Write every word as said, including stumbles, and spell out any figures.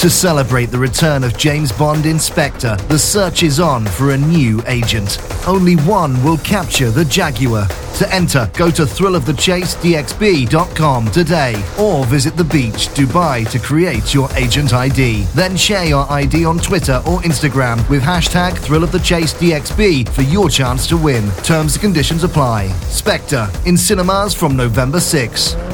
To celebrate the return of James Bond Inspector, the search is on for a new agent. Only one will capture the Jaguar. To enter, go to thrill of the chase d x b dot com today or visit the beach, Dubai to create your agent I D. Then share your I D on Twitter or Instagram with hashtag thrill of the chase d x b for your chance to win. Terms and conditions apply. Spectre in cinemas from November sixth.